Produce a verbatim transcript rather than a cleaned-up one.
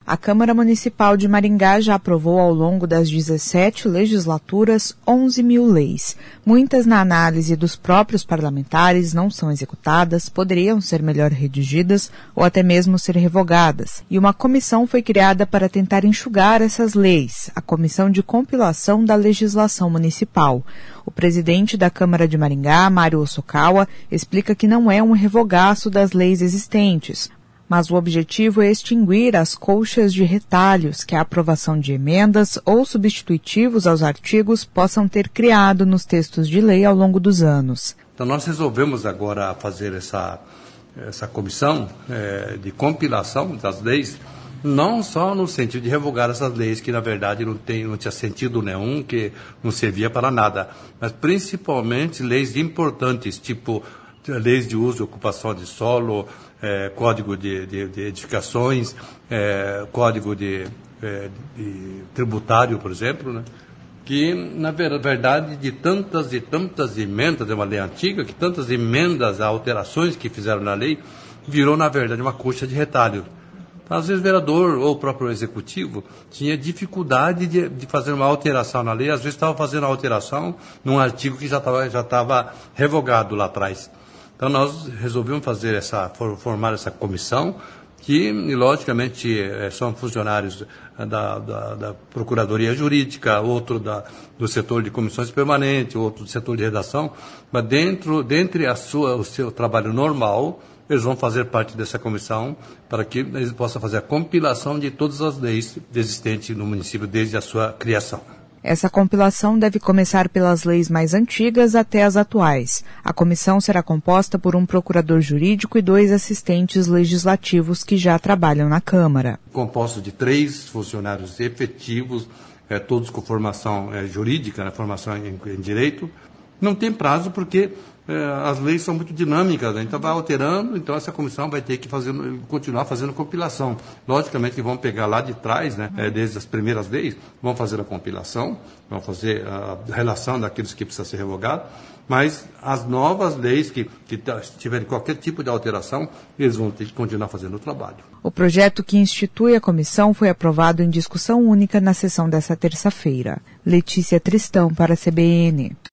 A Câmara Municipal de Maringá já aprovou ao longo das dezessete legislaturas onze mil leis. Muitas, na análise dos próprios parlamentares, não são executadas, poderiam ser melhor redigidas ou até mesmo ser revogadas. E uma comissão foi criada para tentar enxugar essas leis, a Comissão de Compilação da Legislação Municipal. O presidente da Câmara de Maringá, Mário Osokawa, explica que não é um revogaço das leis existentes, mas o objetivo é extinguir as colchas de retalhos que a aprovação de emendas ou substitutivos aos artigos possam ter criado nos textos de lei ao longo dos anos. Então nós resolvemos agora fazer essa, essa comissão é, de compilação das leis, não só no sentido de revogar essas leis que na verdade não, tem, não tinha sentido nenhum, que não servia para nada, mas principalmente leis importantes, tipo leis de uso e ocupação de solo, é, código de, de, de edificações, é, código de, é, de tributário, por exemplo, né? Que, na verdade, de tantas e tantas emendas, é uma lei antiga, que tantas emendas, alterações que fizeram na lei, virou, na verdade, uma coxa de retalho. Então, às vezes, o vereador ou o próprio executivo tinha dificuldade de, de fazer uma alteração na lei, às vezes estava fazendo a alteração num artigo que já estava já estava revogado lá atrás. Então, nós resolvemos fazer essa, formar essa comissão, que, logicamente, são funcionários da, da, da Procuradoria Jurídica, outro da, do setor de comissões permanentes, outro do setor de redação, mas dentro, dentre a sua, o seu trabalho normal, eles vão fazer parte dessa comissão para que eles possam fazer a compilação de todas as leis existentes no município desde a sua criação. Essa compilação deve começar pelas leis mais antigas até as atuais. A comissão será composta por um procurador jurídico e dois assistentes legislativos que já trabalham na Câmara. Composto de três funcionários efetivos, é, todos com formação é, jurídica, né, formação em, em direito. Não tem prazo porque é, as leis são muito dinâmicas, né? Então vai alterando, então essa comissão vai ter que fazer, continuar fazendo compilação. Logicamente que vão pegar lá de trás, né, é, desde as primeiras leis, vão fazer a compilação, vão fazer a relação daqueles que precisam ser revogados, mas as novas leis que, que tiverem qualquer tipo de alteração, eles vão ter que continuar fazendo o trabalho. O projeto que institui a comissão foi aprovado em discussão única na sessão dessa terça-feira. Letícia Tristão para a C B N.